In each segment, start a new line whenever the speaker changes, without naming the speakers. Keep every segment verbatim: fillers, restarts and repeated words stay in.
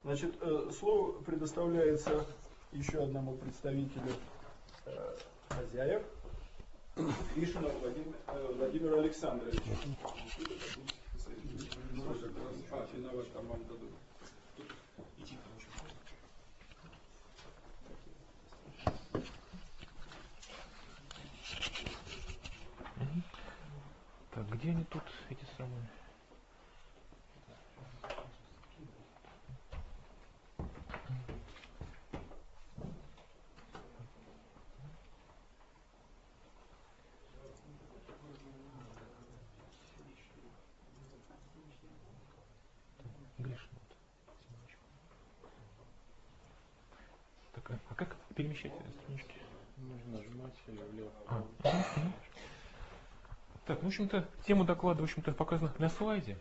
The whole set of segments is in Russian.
Значит, слово предоставляется еще одному представителю хозяев, Тришину Владимир, Владимиру Александровичу. А, виноват, там вам дадут.
Так, где они тут, эти самые? Гришин. Так, а как перемещать странички?
Нужно нажимать влево.
А. Так, ну, в общем-то, тема доклада, в общем-то, показана на слайде.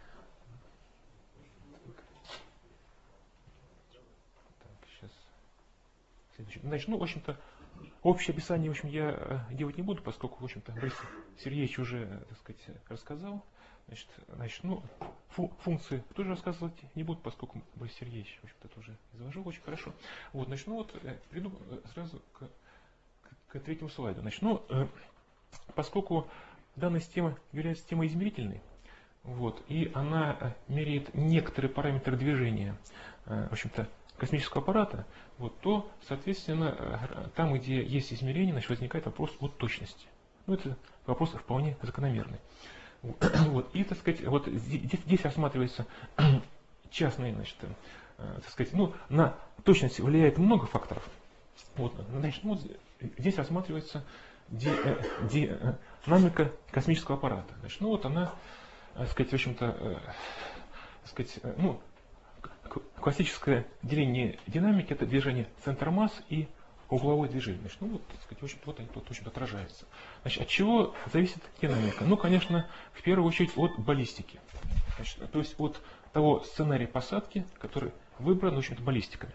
Так, сейчас. Следующий. Значит, ну, в общем-то, общее описание, в общем, я делать не буду, поскольку, в общем-то, Борис Сергеевич уже, так сказать, рассказал. Значит, значит ну, фу функции тоже рассказывать не буду, поскольку Борис Сергеевич, в общем-то, тоже изложил очень хорошо. Вот, значит, ну вот, приду сразу к, к, к третьему слайду. Значит, ну, э, поскольку данная система является системой измерительной, вот, и она меряет некоторые параметры движения, э, в общем-то, космического аппарата, вот, то, соответственно, там, где есть измерение, значит, возникает вопрос о точности. Ну, это вопрос вполне закономерный. Вот, и, так сказать, вот здесь, здесь рассматривается частные, значит, э, так сказать, ну, на точность влияет много факторов. Вот, значит, ну, здесь рассматривается ди, э, ди, э, динамика космического аппарата. Значит, ну, вот она, так сказать, в общем-то, э, так сказать, э, ну, классическое деление динамики — это движение центра масс и угловое движение. Значит, ну вот, так сказать, в общем-то, вот они тут, в общем-то, отражаются. Значит, от чего зависит динамика? Ну, конечно, в первую очередь от баллистики. Значит, то есть от того сценария посадки, который выбран, в общем-то, баллистиками.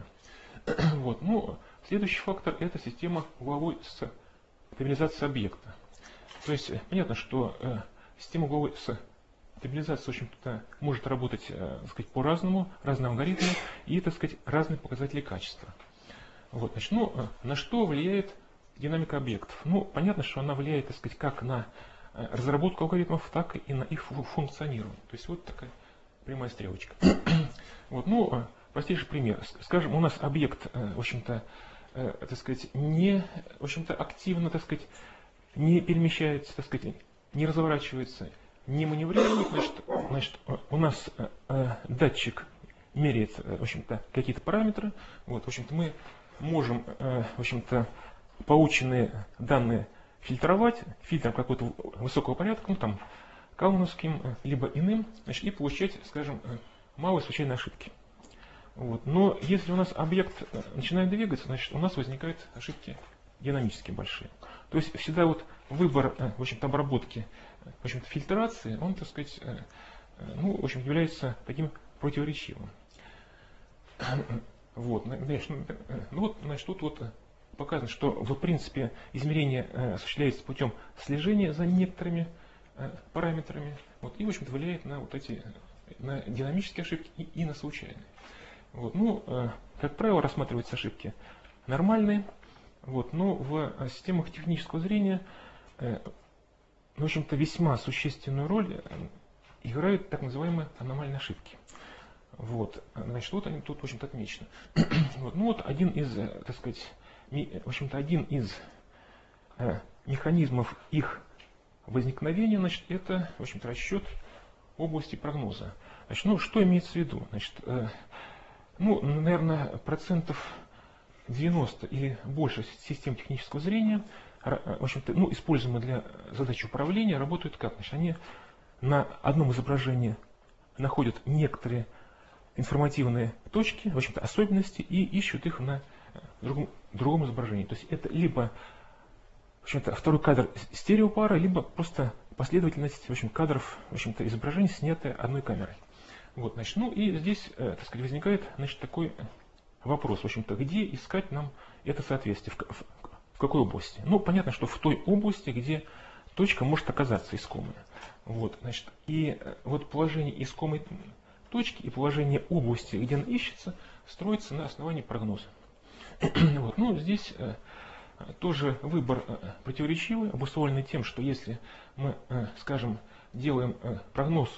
Вот. Ну, следующий фактор — это система угловой стабилизации объекта. То есть понятно, что э, система угловой стабилизация, в общем-то, может работать, э, так сказать, по-разному, разным алгоритмам и, так сказать, разные показатели качества. Вот, значит, ну, на что влияет динамика объектов? Ну, понятно, что она влияет, так сказать, как на разработку алгоритмов, так и на их функционирование. То есть вот такая прямая стрелочка. Вот, ну, простейший пример. Скажем, у нас объект, в общем-то, так сказать, не, в общем-то, активно, так сказать, не перемещается, так сказать, не разворачивается, не маневрирует. Значит, значит у нас датчик меряет, в общем-то, какие-то параметры. Вот, в общем-то, мы можем, в общем-то, полученные данные фильтровать фильтром какого-то высокого порядка, ну там калмановским, либо иным, значит, и получать, скажем, малые случайные ошибки. Вот. Но если у нас объект начинает двигаться, значит, у нас возникают ошибки динамически большие. То есть всегда вот выбор, в общем-то, обработки, в общем-то, фильтрации, он, так сказать, ну, в общем, является таким противоречивым. Вот, значит, ну вот, значит, тут вот показано, что в принципе измерение осуществляется путем слежения за некоторыми параметрами, вот, и, в общем-то, влияет на вот эти, на динамические ошибки и, и на случайные. Вот, ну, как правило, рассматриваются ошибки нормальные, вот, но в системах технического зрения, в общем-то, весьма существенную роль играют так называемые аномальные ошибки. Вот, значит, вот они тут, в общем-то, отмечены. Вот, ну вот один из, так сказать, в общем-то, один из э, механизмов их возникновения, значит, это, в общем-то, расчет области прогноза. Значит, ну, что имеется в виду? Значит, э, ну, наверное, процентов девяносто или больше систем технического зрения, в общем-то, ну, используемые для задач управления, работают как? Значит, они на одном изображении находят некоторые информативные точки, в общем-то, особенности, и ищут их на другом, другом изображении. То есть это либо, в общем-то, второй кадр стереопара, либо просто последовательность, в общем, кадров, в общем-то, изображений, снятые одной камерой. Вот, значит, ну и здесь, так сказать, возникает, значит, такой вопрос, в общем-то, где искать нам это соответствие, в, в, в какой области? Ну, понятно, что в той области, где точка может оказаться искомой. Вот, значит, и вот положение искомой точки и положение области, где она ищется, строится на основании прогноза. Вот. Ну, здесь э, тоже выбор э, противоречивый, обусловленный тем, что если мы, э, скажем, делаем э, прогноз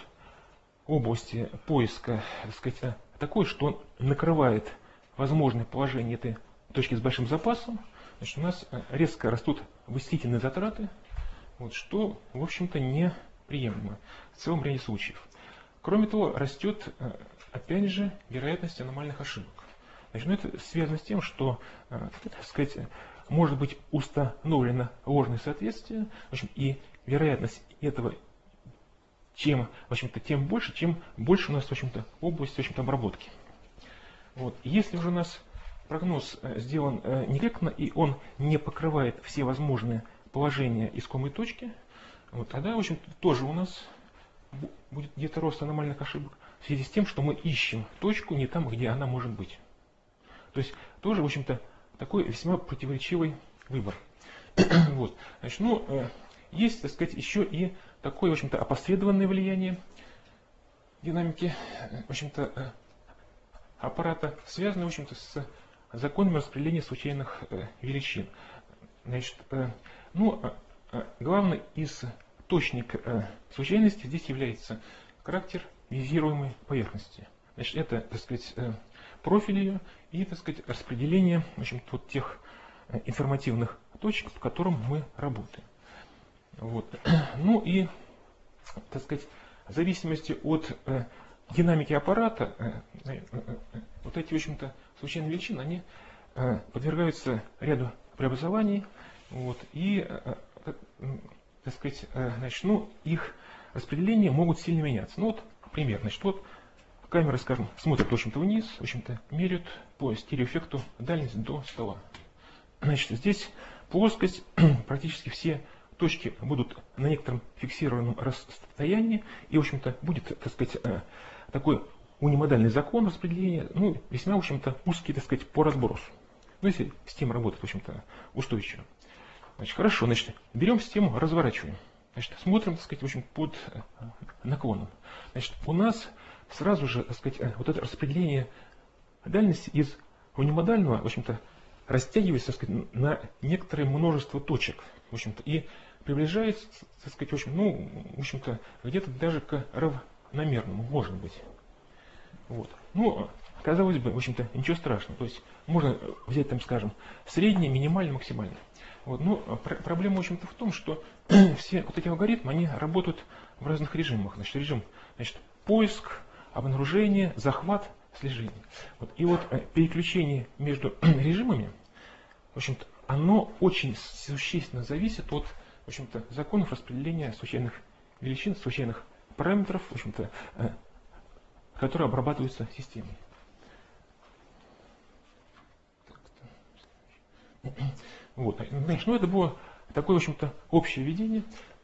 области поиска, так сказать, э, такой, что он накрывает возможное положение этой точки с большим запасом, значит, у нас э, резко растут вычислительные затраты, вот, что, в общем-то, неприемлемо в целом ряде случаев. Кроме того, растет, э, опять же, вероятность аномальных ошибок. Значит, ну, это связано с тем, что, э, так сказать, может быть установлено ложное соответствие, в общем, и вероятность этого чем, в общем-то, тем больше, чем больше у нас, в общем-то, область, в общем-то, обработки. Вот. Если уже у нас прогноз э, сделан э, некорректно, и он не покрывает все возможные положения искомой точки, вот, тогда, в общем-то, тоже у нас будет где-то рост аномальных ошибок в связи с тем, что мы ищем точку не там, где она может быть. То есть тоже, в общем-то, такой весьма противоречивый выбор. Вот. Значит, ну, э, есть, так сказать, еще и такое, в общем-то, опосредованное влияние динамики, в общем-то, э, аппарата, связанное, в общем-то, с законами распределения случайных э, величин. Значит, э, ну, э, главный из точник э, случайности здесь является характер визируемой поверхности. Значит, это, так сказать, э, профиль ее и, так сказать, распределение, в общем-то, вот тех э, информативных точек, по которым мы работаем. Вот. Ну и, так сказать, в зависимости от э, динамики аппарата, э, э, э, вот эти, в общем-то, случайные величины, они э, подвергаются ряду преобразований, вот, и, э, э, так сказать, э, значит, ну, их распределения могут сильно меняться. Ну вот, пример, значит, вот камера, скажем, смотрит, в общем-то, вниз, в общем-то, меряют по стереоэффекту дальность до стола. Значит, здесь плоскость, практически все точки будут на некотором фиксированном расстоянии, и, в общем-то, будет, так сказать, э, такой унимодальный закон распределения, ну, весьма, в общем-то, узкий, так сказать, по разбросу. Ну, если система работает, в общем-то, устойчиво. Значит, хорошо, значит, берем систему, разворачиваем. Значит, смотрим, так сказать, в общем, под наклоном. Значит, у нас сразу же, так сказать, вот это распределение дальности из унимодального, в общем-то, растягивается, так сказать, на некоторое множество точек, в общем-то, и приближается, так сказать, в общем, ну, в общем-то, где-то даже к равномерному, может быть. Вот. Ну, казалось бы, в общем-то, ничего страшного. То есть можно взять, там, скажем, среднее, минимальное, максимальное. Вот. Но пр- проблема, в общем-то, в том, что все вот эти алгоритмы, они работают в разных режимах. Значит, режим, значит, поиск, обнаружение, захват, слежение. Вот. И вот переключение между режимами, в общем-то, оно очень существенно зависит от, в общем-то, законов распределения случайных величин, случайных параметров, в общем-то, которые обрабатываются системой. Вот. Значит, ну, это было такое, в общем-то, общее введение.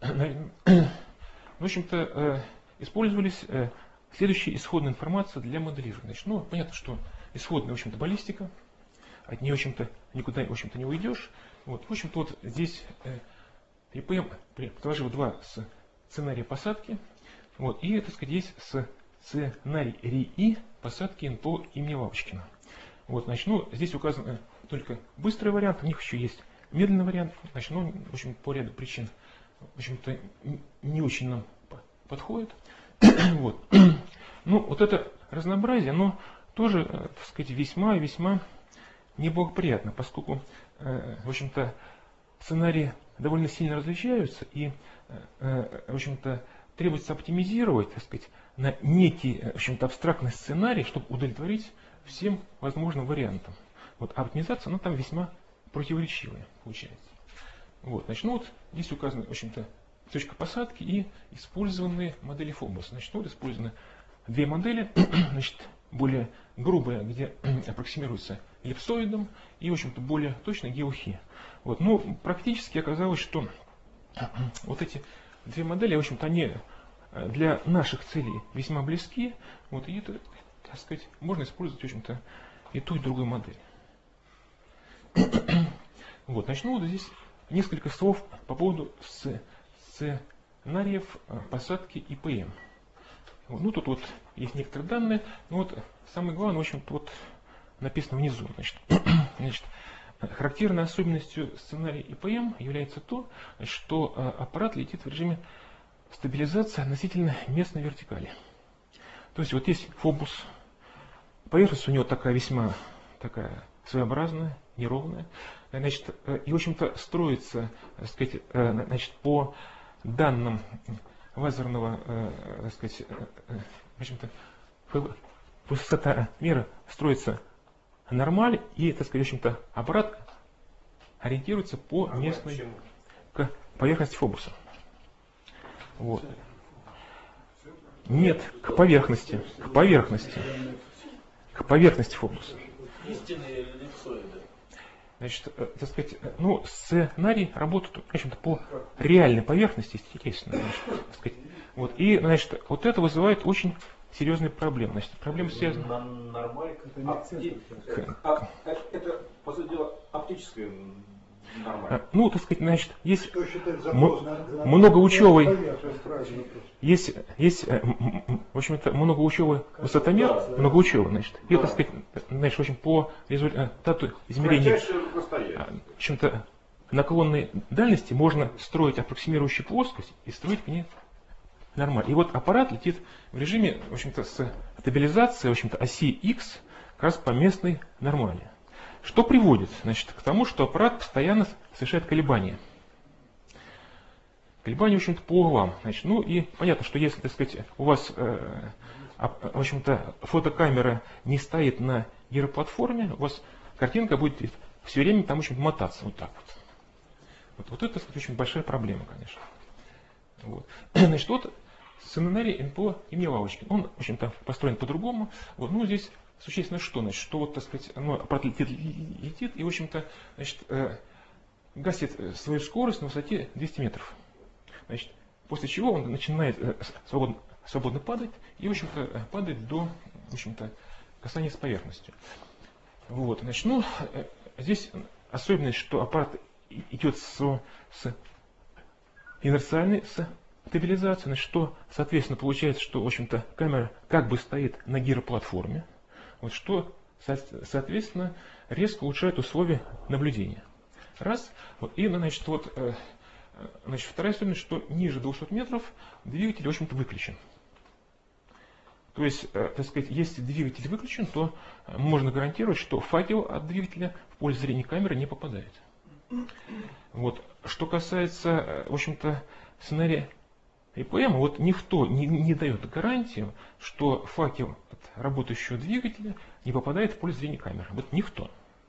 В общем-то, использовались следующие исходные информации для моделирования. Значит, ну, понятно, что исходная, в общем-то, баллистика, от нее, в общем-то, никуда, в общем-то, не уйдешь. Вот. В общем-то, вот здесь и пэ эм предложил два сценария посадки. Вот. И, так сказать, есть сценарий посадки эн пэ о имени Лавочкина. Вот, значит, ну, здесь указан только быстрый вариант, у них еще есть медленный вариант. Значит, ну, в общем, по ряду причин, в общем-то, не очень нам подходит. Вот. Ну, вот это разнообразие, оно тоже, так сказать, весьма-весьма неблагоприятно, поскольку, в общем-то, сценарии довольно сильно различаются, и, в общем-то, требуется оптимизировать, так сказать, на некий, в общем-то, абстрактный сценарий, чтобы удовлетворить всем возможным вариантам. Вот, а оптимизация, она там весьма противоречивая получается. Вот, значит, ну вот здесь указана, в общем-то, точка посадки и использованные модели Фобос. Значит, вот использованы две модели, значит, более грубая, где аппроксимируется эллипсоидом, и, в общем-то, более точно геохи. Вот, ну, практически оказалось, что вот эти две модели, в общем-то, они для наших целей весьма близки. Вот, и это, так сказать, можно использовать, в общем-то, и ту, и другую модель. Вот, значит, ну, вот здесь несколько слов по поводу сценариев посадки и пэ эм. Вот, ну, тут вот есть некоторые данные. Ну, вот самое главное, в общем-то, вот написано внизу. Значит, значит, характерной особенностью сценария И П М является то, что аппарат летит в режиме стабилизации относительно местной вертикали. То есть вот есть фобус, поверхность у него такая весьма такая своеобразная, неровная. Значит, и, в общем-то, строится, так сказать, значит, по данным лазерного, так сказать, в общем-то, высота мира строится нормаль, и, так сказать, в общем-то, аппарат ориентируется по местной к поверхности фобуса. Вот. Нет, к поверхности, к поверхности, к поверхности фобуса.
Истинные эллипсоиды.
Значит, так сказать, ну, сценарий работает, в общем-то, по реальной поверхности, естественно. Значит, так сказать. Вот. И, значит, вот это вызывает очень серьезные проблемы. Значит, проблемы связаны...
Нормально.
К-
А, это, по сути дела, оптическое нормально.
а, Ну, так сказать, значит, есть
Что считать
м-
запрос на- на-
многоучевый,
поверхность, правильно.
есть, есть, э, м- м- в общем-то, многоучевый высотомер, многоучевый, значит, и, так сказать, значит, в общем, по результату измерения,
Кратчайшее расстояние.
а, в общем-то, наклонной дальности можно строить аппроксимирующую плоскость и строить к ней нормально. И вот аппарат летит в режиме, в общем-то, с стабилизацией, в общем-то, оси X как раз по местной нормали. Что приводит, значит, к тому, что аппарат постоянно совершает колебания. Колебания, в общем-то, по углам. Значит, ну и понятно, что если, так сказать, у вас, э, а, в общем-то, фотокамера не стоит на гироплатформе, у вас картинка будет все время там, в общем, мотаться вот так вот. Вот, вот это, так сказать, очень большая проблема, конечно. Вот. Значит, вот сценарий эн пэ о имени Лавочкин. Он, в общем-то, построен по-другому. Вот, ну, здесь существенно что, значит, что вот, так сказать, ну, аппарат летит, летит и, в общем-то, значит, э, гасит свою скорость на высоте двести метров. Значит, после чего он начинает э, свободно, свободно падать и, в общем-то, падает до, в общем-то, касания с поверхностью. Вот, значит, ну, э, здесь особенность, что аппарат идет с, с инерциальной стабилизацией, значит, что, соответственно, получается, что, в общем-то, камера как бы стоит на гироплатформе, вот, что, соответственно, резко улучшает условия наблюдения. Раз. Вот, и, значит, вот, э, значит, вторая особенность, что ниже двухсот метров двигатель, в общем-то, выключен. То есть, э, так сказать, если двигатель выключен, то можно гарантировать, что факел от двигателя в поле зрения камеры не попадает. Вот. Что касается, в общем-то, сценария И П М, вот никто не, не дает гарантию, что факел от работающего двигателя не попадает в поле зрения камеры. Вот никто.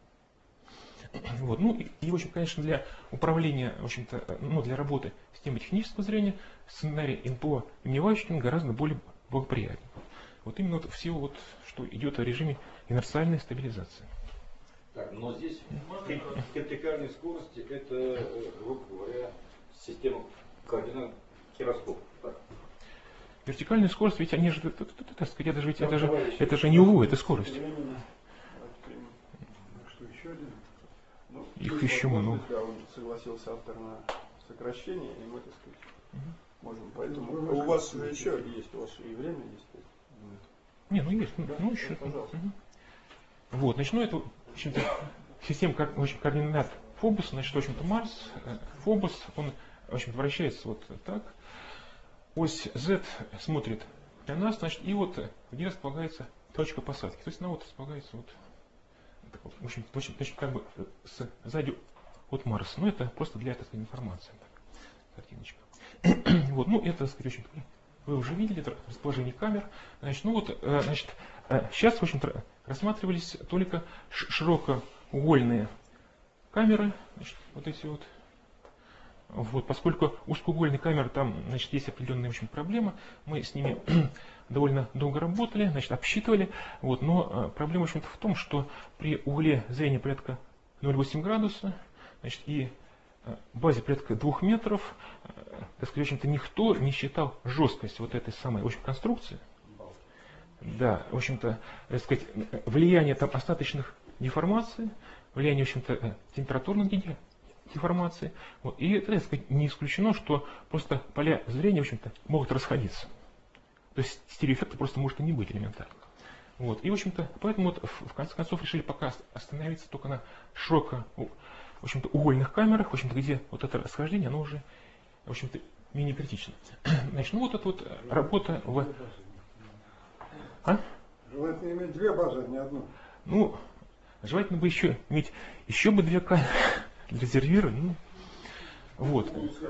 Вот. Ну и, и, в общем, конечно, для управления, в общем-то, ну, для работы системы технического зрения сценарий эн пэ о имени Лавочкина гораздо более благоприятен. Вот именно вот в силу, вот, что идет в режиме инерциальной стабилизации.
Так, но здесь вертикальной скорости это, грубо говоря, система координат гироскоп.
Вертикальная скорость, ведь они же, так сказать, это же, ведь, это же, это же не углы, это скорость.
Что еще один? Ну,
Их
есть
еще
возможность,
много.
Да, он согласился автор на сокращение, и мы, так сказать,
Мгм.
можем. Поэтому
Ну,
у вас же еще есть, у вас и время есть.
Не, ну есть, ну,
Да?
ну еще.
Пожалуйста.
Мгм. Вот, значит, ну это, в общем-то, система ко- в общем, координат Фобуса, значит, в общем-то, Марс, э, Фобус, он, в общем, вращается вот так. Ось Z смотрит на нас, значит, и вот где располагается точка посадки. То есть она вот располагается вот, так вот, в общем, в общем, значит, как бы э, с, сзади от Марса. Ну, это просто для, так сказать, информации. Так, картиночка. Вот, ну, это, так сказать, в общем, вы уже видели это расположение камер. Значит, ну вот, э, значит, э, сейчас, в общем-то, рассматривались только ш- широкоугольные камеры, значит, вот эти вот. Вот, поскольку узкоугольные камеры, там, значит, есть определенные, в общем, проблемы, мы с ними довольно долго работали, значит, обсчитывали, вот, но э, проблема, в общем-то, в том, что при угле зрения порядка ноль целых восемь десятых градуса, значит, и э, базе порядка двух метров, э, так сказать, в общем-то, никто не считал жесткость вот этой самой, в общем, конструкции. Да, в общем-то, так сказать, влияние там остаточных деформаций, влияние, в общем-то, температурных деформации. Вот. И это, так сказать, не исключено, что просто поля зрения, в общем-то, могут расходиться. То есть стереоэффекта просто может и не быть элементарно. Вот. И, в общем-то, поэтому вот в конце концов решили пока остановиться только на широко, в общем-то, угольных камерах, в общем-то, где вот это расхождение, оно уже, в общем-то, менее критично. Значит, ну вот эта вот работа в... А?
Желательно иметь две базы, а не одну.
Ну, желательно бы еще иметь еще бы две камеры для резервирования. Ну, вот.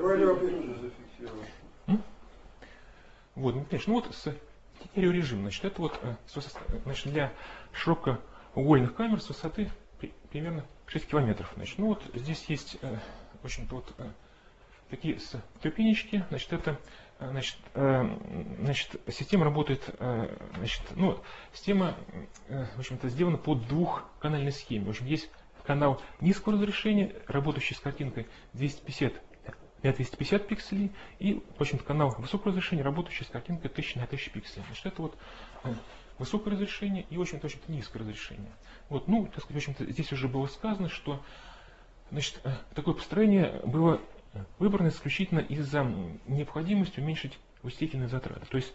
Вот, ну, конечно, ну вот с стереорежимом, значит, это вот значит, для широкоугольных камер с высоты при, примерно шесть километров. Значит, ну вот здесь есть, в общем-то, вот такие ступенечки, значит, это, значит, значит, система работает, значит, ну, система, в общем-то, сделана по двухканальной схеме. В общем, есть канал низкого разрешения, работающий с картинкой двести пятьдесят на двести пятьдесят пикселей, и, в общем-то, канал высокого разрешения, работающий с картинкой тысяча на тысячу пикселей. Значит, это вот высокое разрешение и, в общем-то, в низкое разрешение. Вот, ну, так сказать, в общем-то, здесь уже было сказано, что, значит, такое построение было выбрано исключительно из-за необходимости уменьшить вычислительные затраты. То есть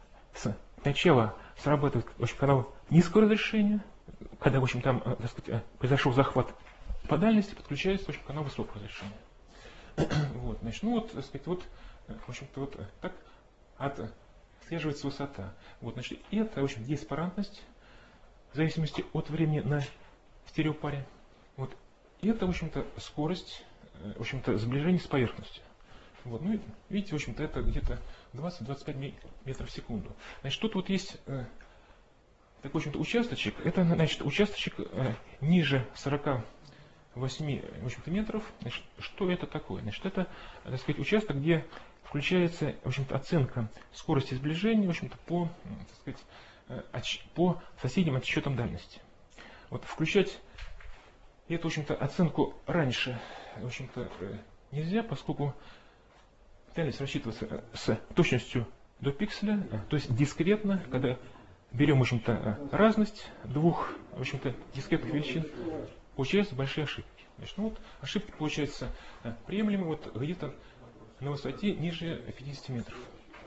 сначала срабатывает, в общем, канал низкого разрешения, когда, в общем, там, так сказать, произошел захват по дальности, подключается, в общем, канал высокого разрешения. Вот, значит, ну вот, так сказать, вот, в общем-то, вот так отслеживается высота. Вот, значит, и это, в общем, диспаратность в зависимости от времени на стереопаре. Вот, и это, в общем-то, скорость, в общем-то, сближение с поверхностью. Вот, ну, видите, в общем-то, это где-то двадцать-двадцать пять метров в секунду. Значит, тут вот есть э, такой, в общем-то, участочек. Это, значит, участочек э, ниже сорока восьми, в общем-то, метров. Значит, что это такое? Значит, это, так сказать, участок, где включается, в общем-то, оценка скорости сближения, в общем-то, по, так сказать, отч, по соседним отсчетам дальности. Вот, включать эту, в общем-то, оценку раньше, в общем-то, нельзя, поскольку дальность рассчитывается с точностью до пикселя, то есть дискретно, когда берем, в общем-то, разность двух, в общем-то, дискретных величин, получаются большие ошибки. Значит, ну вот ошибки получаются приемлемы вот где-то на высоте ниже пятидесяти метров.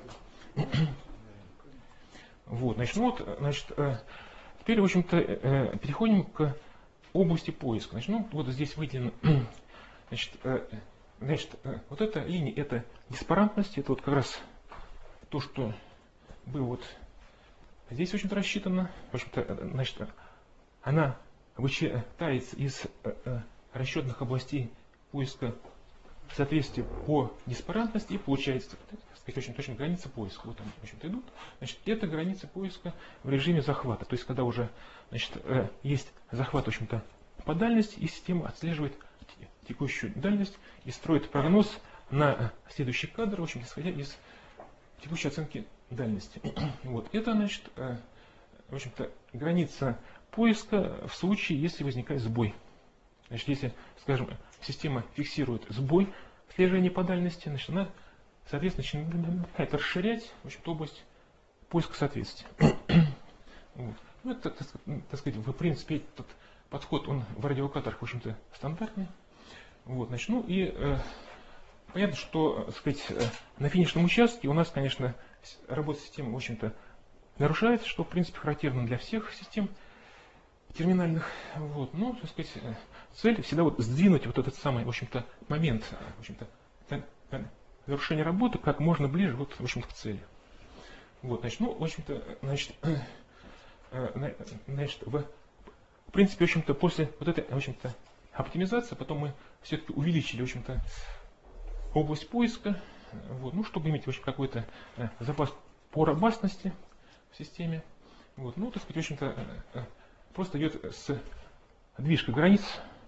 Вот, значит, ну вот, значит, теперь, в общем-то, переходим к области поиска. Значит, ну вот здесь выделено, значит, значит, вот эта линия, это диспаратность, это вот как раз то, что было вот здесь, в общем-то, рассчитано. В общем-то, значит, она вычитается из э, расчетных областей поиска в соответствии по диспаратности и получается, так сказать, очень точно граница поиска. Вот они, в общем-то, идут. Значит, это граница поиска в режиме захвата. То есть, когда уже, значит, э, есть захват, в общем-то, по дальности, и система отслеживает текущую дальность и строит прогноз на следующий кадр, в общем, исходя из текущей оценки дальности. Вот. Это, значит, э, в общем-то, граница поиска в случае, если возникает сбой. Значит, если, скажем, система фиксирует сбой в слежении по дальности, значит, она, соответственно, начинает расширять, в общем-то, область поиска соответствия. Вот. Ну, это, так, так сказать, в принципе, этот подход, он в радиолокаторах, в общем-то, стандартный. Вот, значит, ну и э, понятно, что, так сказать, э, на финишном участке у нас, конечно, работа системы, в общем-то, нарушается, что, в принципе, характерно для всех систем терминальных. Вот. Но, так сказать, цель всегда вот сдвинуть вот этот самый, в общем-то, момент, в общем-то, завершения работы как можно ближе, вот, в общем-то, к цели. Вот, значит, ну, в общем-то, значит, значит, в, в принципе, в общем-то, после вот этой, в общем-то, оптимизации, потом мы все-таки увеличили, в общем-то, область поиска, вот, ну, чтобы иметь, в общем, какой-то запас по robustности в системе. Вот, ну, так сказать, в общем-то, просто идет с движка границ,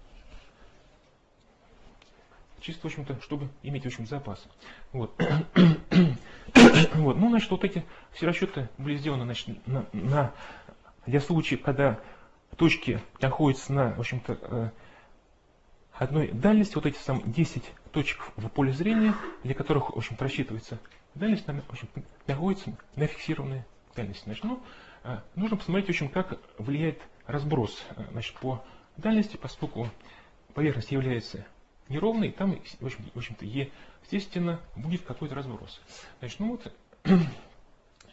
чисто, в общем-то, чтобы иметь, в общем, запас. Вот. Вот. Ну, значит, вот эти все расчеты были сделаны, значит, на, на, для случаев, когда точки находятся на, в общем-то, одной дальности, вот эти самые десять точек в поле зрения, для которых, в общем-то, рассчитывается дальность, в общем, находится на фиксированной дальности. Значит, ну, нужно посмотреть, в общем, как влияет разброс, значит, по дальности, поскольку поверхность является неровной, там, в общем, в общем-то, естественно, будет какой-то разброс. Значит, ну вот,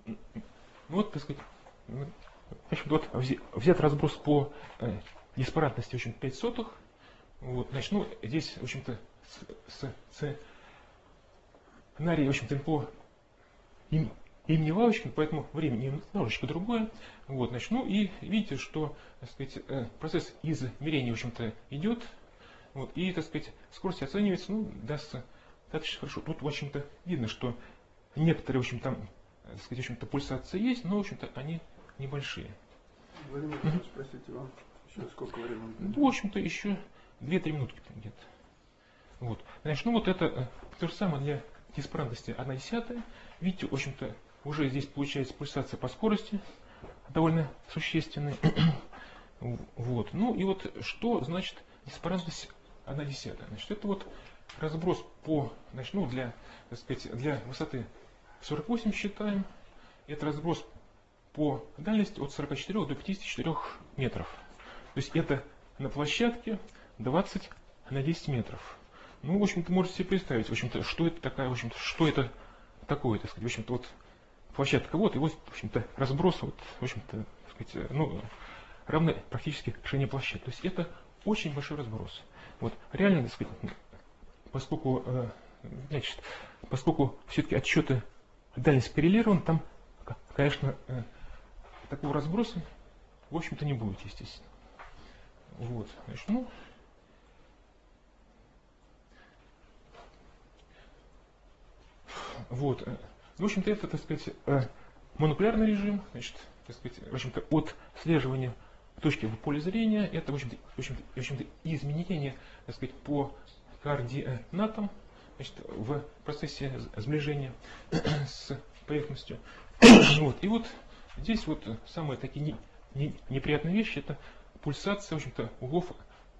ну вот, так сказать, в общем, вот взят разброс по э, диспаратности, в общем, пять сотых. Вот, значит, ну, здесь, в общем-то, с, с, сценарий, в общем-то, по им, имени Лавочкина, поэтому время немножечко другое. Вот, значит, ну и видите, что, так сказать, э, процесс измерения, в общем-то, идет. Вот, и, так сказать, скорость оценивается, ну, дастся достаточно хорошо. Тут, в общем-то, видно, что некоторые, в общем, там, так сказать, в общем-то, пульсации есть, но, в общем-то, они небольшие.
Владимир Ильич, спросите вам, еще сколько времени?
Ну, в общем-то, еще две-три минутки где-то. Вот. Значит, ну вот это э, то же самое для диспаратности одна десятая. Видите, в общем-то, уже здесь получается пульсация по скорости довольно существенная. Вот. Ну и вот что значит диспаратность одна десятая? Значит, это вот разброс по, значит, ну, для, так сказать, для высоты сорок восемь считаем. Это разброс по дальности от сорока четырёх до пятидесяти четырёх метров. То есть это на площадке двадцать на десять метров. Ну, в общем-то, можете себе представить, в общем-то, что это такая, в общем-то, что это такое, так сказать, в общем-то, вот площадка вот, и вот, в общем-то, разброс, вот, в общем-то, так сказать, ну, равны практически ширине площадки. То есть это очень большой разброс. Вот, реально, так сказать, поскольку, э, значит, поскольку все-таки отсчеты дальности коррелированы, там, конечно, э, такого разброса, в общем-то, не будет, естественно. Вот, значит, ну, вот, в общем-то, это, так сказать, монокулярный режим, значит, так сказать, в общем-то, от слеживания точки в поле зрения, это, в общем-то, в общем-то, в общем-то, изменение, так сказать, по координатам, значит, в процессе сближения с поверхностью. Вот, и вот здесь вот самые такие не, не, неприятные вещи, это пульсация, в общем-то, углов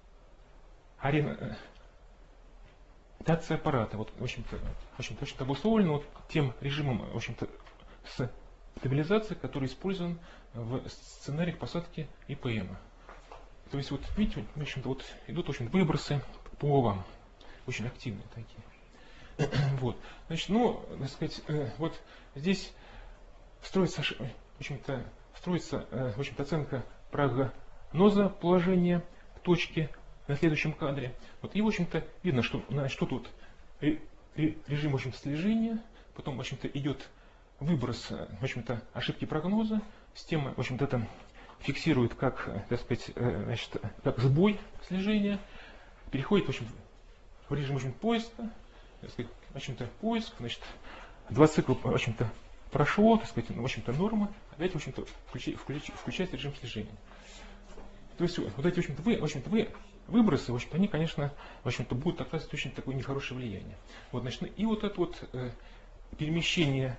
ориентации аппарата. Вот, в общем-то, в общем-то, в обусловлено вот тем режимом, в общем-то, с стабилизацией, который использован в сценариях посадки И П М. То есть, вот видите, в общем-то, вот идут, в общем, выбросы по углам, очень активные такие. Вот, значит, ну, так сказать, вот здесь строится, в общем-то, строится, в общем-то, оценка прогноза положения точки на следующем кадре. Вот, и, в общем-то, видно, что, что тут режим, в общем-то, слежения, потом, в общем-то, идет выброс, в общем-то, ошибки прогноза, система, в общем-то, это фиксирует как, так сказать, значит, как сбой слежения, переходит, в общем, в режим, в общем, поиска, так сказать, в общем-то, поиск, значит, два цикла, в общем-то, прошло, так сказать, в общем-то, норма, опять, в общем-то, включи, включи, включается режим слежения. То есть, вот эти, в общем-то, вы, в общем-то, вы, выбросы, в общем-то, они, конечно, в общем-то, будут оказывать очень такое нехорошее влияние. Вот, значит, и вот это вот э, перемещение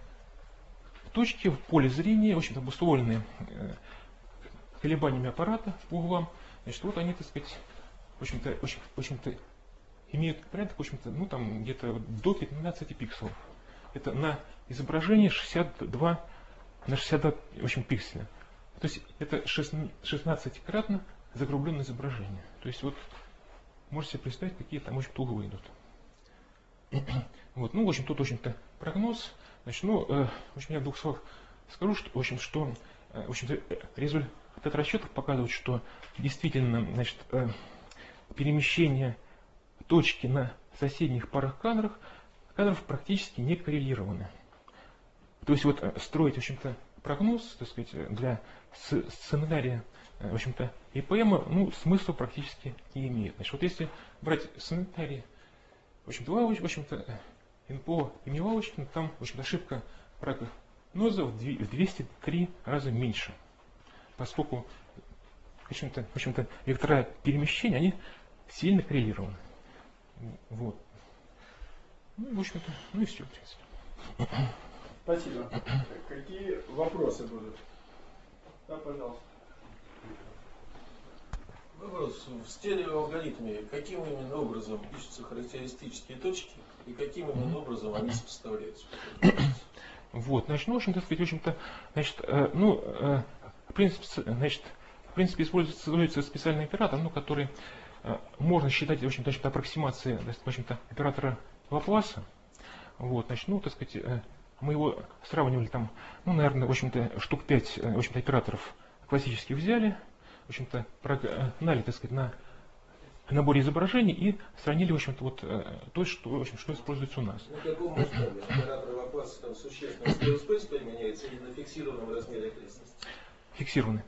точки в поле зрения, в общем-то, обусловленные э, колебаниями аппарата по углам, значит, вот они, так сказать, в общем-то, в общем, в общем-то, имеют порядок, в общем-то, ну, там, где-то до пятнадцати пикселов. Это на изображении шестьдесят два на шестьдесят два, в общем, пикселя. То есть это шестнадцатикратно закругленное изображение. То есть вот можете себе представить, какие там, в общем-то, углы идут. Вот, ну, в общем, тут, в общем-то, прогноз. Значит, ну, э, в общем, я в двух словах скажу, что, в общем, что, э, в общем-то, результат расчетов показывает, что действительно, значит, э, перемещение точки на соседних парах кадров, кадров практически не коррелированы. То есть вот строить, в общем-то, прогноз, так сказать, для сценария, в общем-то, И П М, ну, смысла практически не имеет. Значит, вот если брать сценарий, в общем-то, в общем-то, Н П О имени Лавочкина, там, в общем-то, ошибка прогноза в двести три раза меньше. Поскольку, в общем-то, в общем-то, вектора перемещения, они сильно коррелированы. Вот. Ну, в общем-то, ну и все, в принципе.
Спасибо. Какие вопросы будут? Да, пожалуйста.
Вопрос. В стереоалгоритме каким именно образом пишутся характеристические точки и каким именно образом они сопоставляются?
Вот, значит, ну, в общем-то, сказать, в общем-то, значит, э, ну, э, в принципе, значит, в принципе, используется специальный оператор, ну, который э, можно считать, в общем-то, аппроксимацией, в общем-то, оператора Лапласа. Вот, значит, ну, так сказать, э, мы его сравнивали там, ну, наверное, в общем-то, штук пять, в общем-то, операторов классических взяли, в общем-то, прогнали, так сказать, на наборе изображений и сравнили, в общем-то, вот то, что, в общем, что используется у нас.
На каком масштабе? Оператор вопроса там существенно scale space применяется или на фиксированном размере окрестности?
Фиксированы.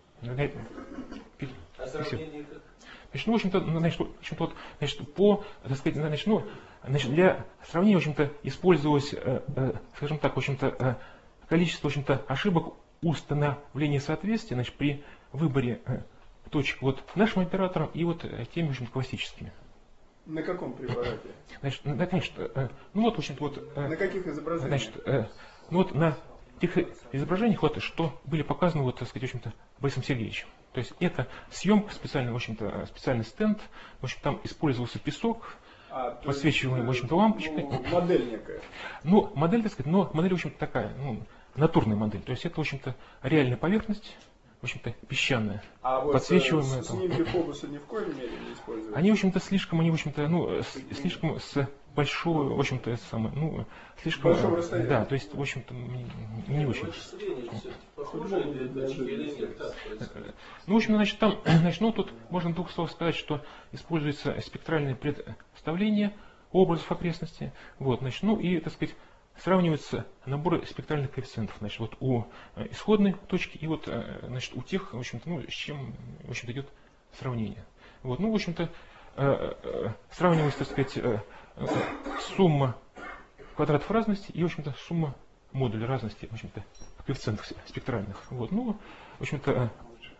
А сравнение как?
Значит, ну, в общем-то, значит, в общем-то, вот, значит, по, так сказать, значит, ну, значит, для сравнения, в общем-то, использовалось, э, э, скажем так, в общем-то, э, количество, в общем-то, ошибок установления соответствия, значит, при выборе э, точек вот нашим оператором и вот э, теми, в общем, классическими.
На каком препарате?
Значит, ну, значит, э, ну вот, в общем-то, вот, э,
На каких изображениях?
значит, э, ну вот на тех изображениях, вот, что были показаны, вот, так сказать, в общем-то, Борисом Сергеевичем. То есть это съемка, специальный, в общем-то, специальный стенд, в общем, там использовался песок,
А, то
подсвечиваемый,
есть,
в общем-то, лампочкой.
ну, модель некая.
Ну, модель, так сказать, но модель, в общем-то, такая, ну, натурная модель. То есть это, в общем-то, реальная поверхность, в общем-то, песчаная,
А вот
подсвечиваемая.
э,
там.
снимки фокуса ни в коем мере не используются?
Они, в общем-то, слишком, они, в общем-то, ну, с- слишком с большого, в общем-то, это самое, ну, слишком...
Большого расстояния.
Да, то есть, в общем-то, не, не очень.
Вычисления же все-таки похожие две точки или нет? Как происходит?
Ну, в общем, значит, там, значит, ну, тут можно в двух словах сказать, что используется спектральное представление образов окрестности. Вот, значит, ну, и, так сказать, сравниваются наборы спектральных коэффициентов, значит, вот у э, исходной точки и вот, э, значит, у тех, в общем-то, ну, с чем, в общем-то, идет сравнение. Вот, ну, в общем-то, э, э, сравнивается, так сказать, э, э, сумма квадратов разности и, в общем-то, сумма модулей разности, в общем-то, коэффициентов спектральных. Вот, ну, в общем-то,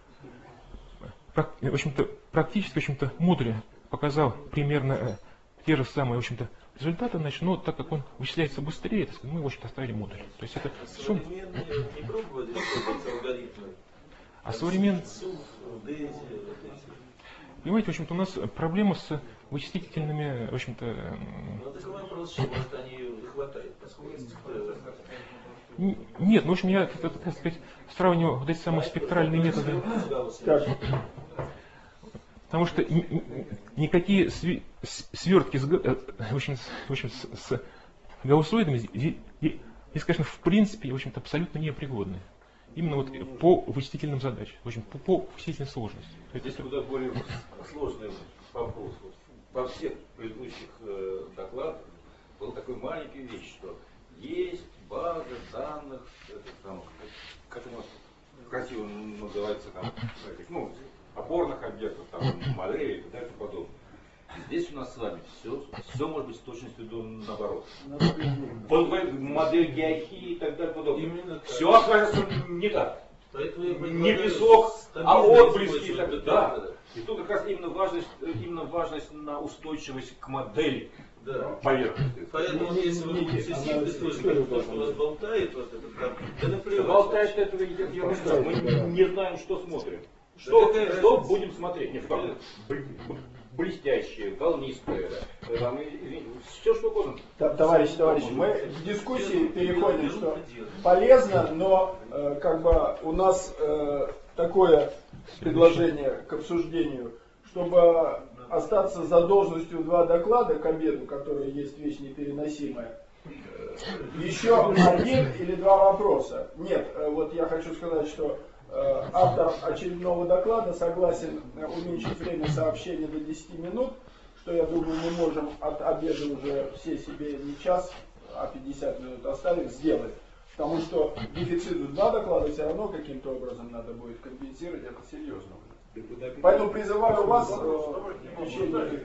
э, прак- в общем-то, практически, в общем-то, модули показал примерно э, те же самые, в общем-то, результаты, значит, но так как он вычисляется быстрее, так сказать, мы, в общем-то, оставили модуль. То есть это сумма.
Современные не пробовали использовать алгоритмы?
А современ...
СУФ, Дейзи, вот эти.
Понимаете, в общем-то, у нас проблема с вычислительными, в общем-то, м,
Ну, такой вопрос, что, может, они не хватает, поскольку
н- нет, ну, в общем, я, так, так сказать, сравниваю вот эти самые спектральные методы.
Так,
Потому что н- н- никакие сви- с- свертки с, га- э, в общем, с, в общем, с, с гауссоидами здесь, здесь, конечно, в принципе, в общем-то, абсолютно непригодны. Именно вот по вычислительным задачам, в общем, по, по вычислительной сложности. То есть
Здесь
это-
куда более сложный вопрос. Вот во всех предыдущих э, докладах был такой маленький вещь, что есть база данных, это, там, как, как у нас красиво называется, там, этих, ну, опорных объектов, там, моделей и так далее и подобное. Здесь у нас с вами все, все может быть с точностью до наоборот. Вот модель геохии и так далее и подобное.
Именно так.
Все окажется не так.
Поэтому я
Не
предлагаю
песок, а
стабильно
отблески и так
использовать
далее.
методы.
Да. И тут как раз именно важность, именно важность на устойчивость к модели
Да.
поверхности.
Поэтому, если вы будете синтез, тоже говорить, то, что у вас болтает, вот этот, да, да наплевать.
Болтает этого ерунда. Мы не- не знаем, что смотрим.
Да
Что,
какая
что
разница?
будем смотреть? Нет, как, бл- бл- блестящее, волнистое, э, там, и- и- все что угодно.
Та- Товарищи, товарищи, мы к дискуссии переходим, что полезно, но э, как бы у нас э, такое предложение к обсуждению, чтобы остаться за должностью два доклада к обеду, которые есть вещь непереносимая. э, Еще один или два вопроса. Нет, э, вот я хочу сказать, что э, автор очередного доклада согласен э, уменьшить время сообщения до десяти минут, что, я думаю, мы можем от обеда уже все себе не час, а пятьдесят минут оставить, сделать. Потому что дефицит в два доклада все равно каким-то образом надо будет компенсировать, это серьезно. Поэтому призываю вас э, в течение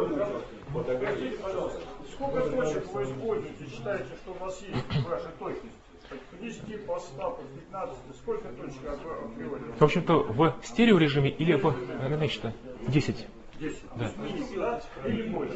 Вот объясните, пожалуйста, сколько точек вы используете, считаете, что у вас есть в вашей точности? По десяти, по ста, по пятнадцати, сколько точек отводите?
В общем-то, в стереорежиме или в, э, значит, десять.
десять.
Да.
Минимум, да? Или больше?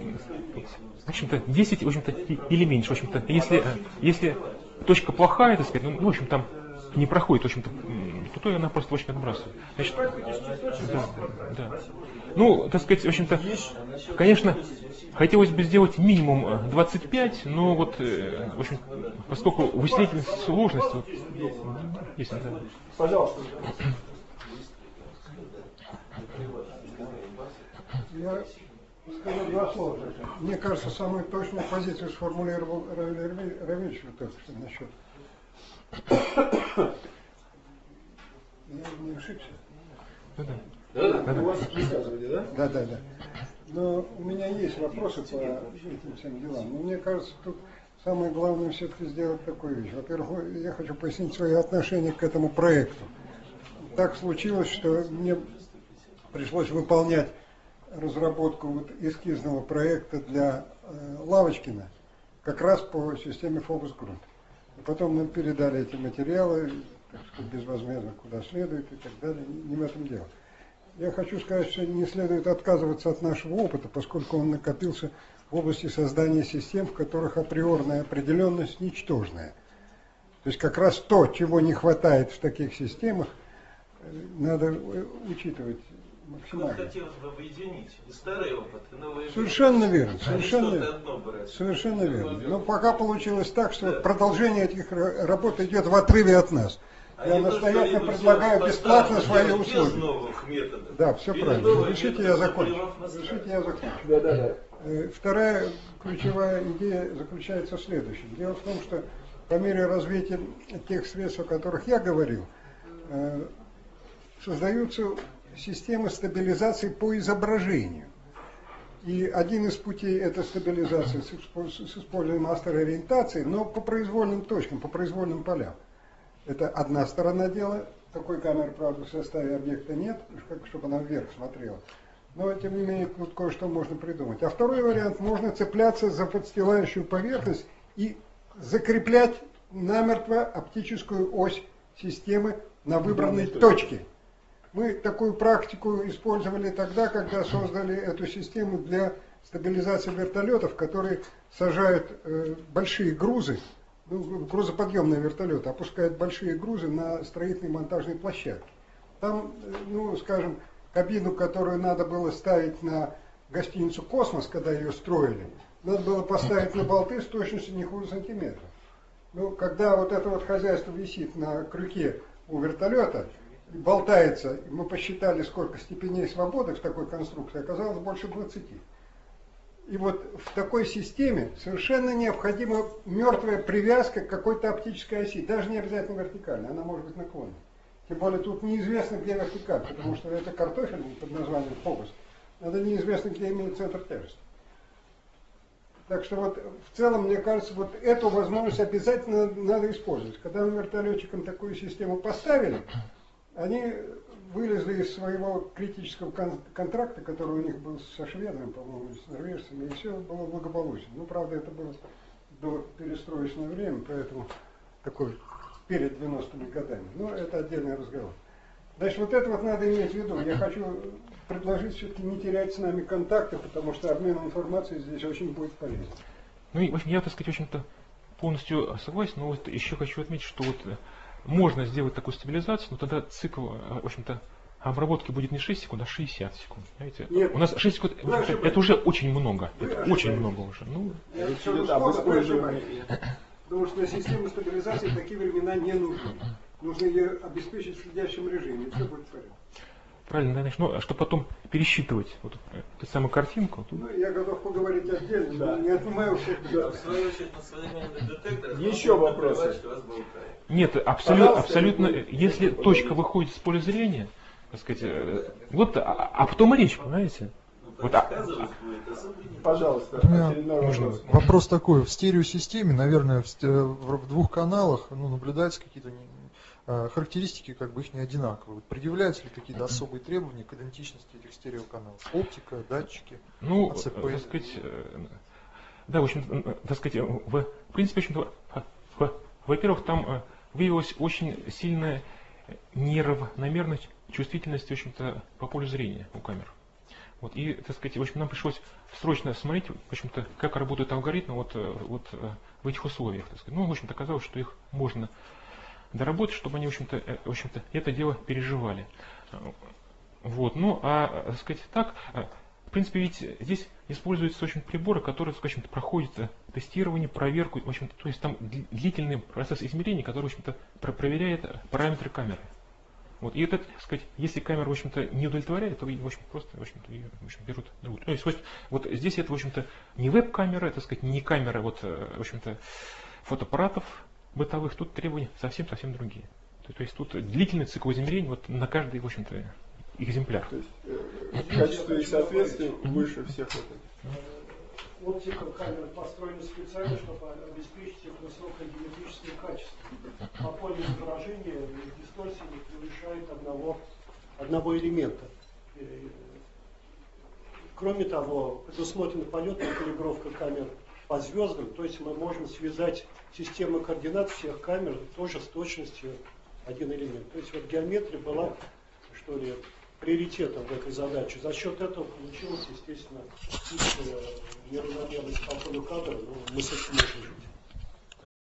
В общем-то, десять, в общем-то, и- или меньше. В общем-то, если, э, если точка плохая, так сказать, ну, в общем, там не проходит, в общем-то, м, то, то она просто, в общем, отбрасывает. Значит, да, да. Ну, так сказать, в общем-то, конечно, хотелось бы сделать минимум э, двадцать пять, но вот, э, в общем, поскольку вычислительная сложность, вот, есть, да.
Пожалуйста.
Я Скажу два слова. Мне кажется, самую точную позицию сформулировал Равиль Равильевич только что насчет. Я не ошибся.
Да,
У вас высказывание, да?
Да, да, да. Но у меня есть вопросы по этим всем делам. Но мне кажется, тут самое главное все-таки сделать такую вещь. Во-первых, я хочу пояснить свое отношение к этому проекту. Так случилось, что мне пришлось выполнять разработку вот эскизного проекта для э, Лавочкина как раз по системе фокус-групп. Потом мы передали эти материалы, так сказать, безвозмездно куда следует и так далее. Не в этом дело. Я хочу сказать, что не следует отказываться от нашего опыта, поскольку он накопился в области создания систем, в которых априорная определенность ничтожная. То есть как раз то, чего не хватает в таких системах, надо учитывать максимально.
Вот хотелось бы объединить и старый опыт, и новые.
Совершенно верно, совершенно,
одно брать.
совершенно верно. Но пока получилось так, что да. продолжение этих работ идет в отрыве от нас. А Я настоятельно предлагаю бесплатно свои услуги. Да, все правильно. Решите, я закончу. Решите, я закончу.
Да, да, да.
Вторая ключевая идея заключается в следующем. Дело в том, что по мере развития тех средств, о которых я говорил, создаются системы стабилизации по изображению. И один из путей этой стабилизации с использованием астероориентации, но по произвольным точкам, по произвольным полям. Это одна сторона дела. Такой камеры, правда, в составе объекта нет, чтобы она вверх смотрела. Но, тем не менее, тут кое-что можно придумать. А второй вариант, можно цепляться за подстилающую поверхность и закреплять намертво оптическую ось системы на выбранной точке. Мы такую практику использовали тогда, когда создали эту систему для стабилизации вертолетов, которые сажают э, большие грузы, ну, грузоподъемные вертолеты, опускают большие грузы на строительные монтажные площадки. Там, ну, скажем, кабину, которую надо было ставить на гостиницу «Космос», когда ее строили, надо было поставить на болты с точностью не хуже сантиметра. Ну, когда вот это вот хозяйство висит на крюке у вертолета, болтается, мы посчитали, сколько степеней свободы в такой конструкции, оказалось больше двадцати. И вот в такой системе совершенно необходима мертвая привязка к какой-то оптической оси, даже не обязательно вертикальной, она может быть наклонной. Тем более тут неизвестно, где вертикаль, потому что это картофель под названием фокус, это неизвестно, где имеет центр тяжести. Так что вот в целом, мне кажется, вот эту возможность обязательно надо использовать. Когда мы вертолетчикам такую систему поставили, они вылезли из своего критического кон контракта, который у них был со шведами, по-моему, с норвежцами, и все было благополучно. Ну, правда, это было до перестроечное время, поэтому такой перед девяностыми годами. Но это отдельный разговор. Значит, вот это вот надо иметь в виду. Я хочу предложить все-таки не терять с нами контакты, потому что обмен информацией здесь очень будет полезен.
Ну и, в общем, я, так сказать, в общем-то, полностью согласен, но вот еще хочу отметить, что вот можно сделать такую стабилизацию, но тогда цикл, в общем-то, обработки будет не шесть секунд, а шестьдесят секунд. Знаете?
Нет,
у нас шесть секунд, это, это уже очень много. Это очень много уже. Ну,
я Потому что на систему стабилизации такие времена не нужны. Нужно ее обеспечить в следящем режиме, и все будет в порядке.
Правильно, конечно, но чтобы потом пересчитывать вот эту самую картинку. Тут...
Ну, я готов поговорить отдельно, да. Не отнимаю всех.
Да. В свою очередь, на современных детекторах
еще вопросы.
Нет, абсолютно, абсолютно, если точка выходит с поля зрения, так сказать, вот а потом и речь, понимаете? Вот, а,
пожалуйста,
у меня вопрос. вопрос такой. В стереосистеме, наверное, в, в двух каналах ну, наблюдаются какие-то э, характеристики, как бы их не одинаковые. Вот предъявляются ли какие-то особые требования к идентичности этих стереоканалов? Оптика, датчики,
ну,
АЦП?
так сказать, да, в общем, так сказать, в принципе, в общем-то, во-первых, там выявилась очень сильная неравномерность чувствительности, в общем-то, по полю зрения у камер. Вот, и, так сказать, в общем, нам пришлось срочно смотреть, в общем-то, как работают алгоритмы вот, вот в этих условиях. Так сказать. Ну, в общем-то, оказалось, что их можно доработать, чтобы они, в общем-то, в общем-то, это дело переживали. Вот, ну, а, так сказать, так, в принципе, ведь здесь используются, в общем, приборы, которые, в общем-то, проходят тестирование, проверку, в общем-то, то есть там длительный процесс измерения, который, в общем-то, проверяет параметры камеры. Вот. И это, так сказать, если камера, в общем-то, не удовлетворяет, то, в общем, просто, в общем-то, ее, в общем, берут другую. То есть, вот здесь это, в общем-то, не веб-камера, так сказать, не камера, вот, в общем-то, фотоаппаратов бытовых, тут требования совсем-совсем другие. То, то есть тут длительный цикл измерений вот на каждый, в общем-то, экземпляр.
То есть э, качество и соответствие выше всех вот этих.
Оптика камеры построена специально, чтобы обеспечить их высокое геометрическое качество. Попольное изображение дисторсии не превышает одного, одного элемента. Кроме того, предусмотрена полетная калибровка камер по звездам, то есть мы можем связать систему координат всех камер тоже с точностью один элемент. То есть вот геометрия была, что ли, приоритетом в этой задаче. За счет этого получилось, естественно, неравномерность по ходу кадра, но мы с этим можем жить.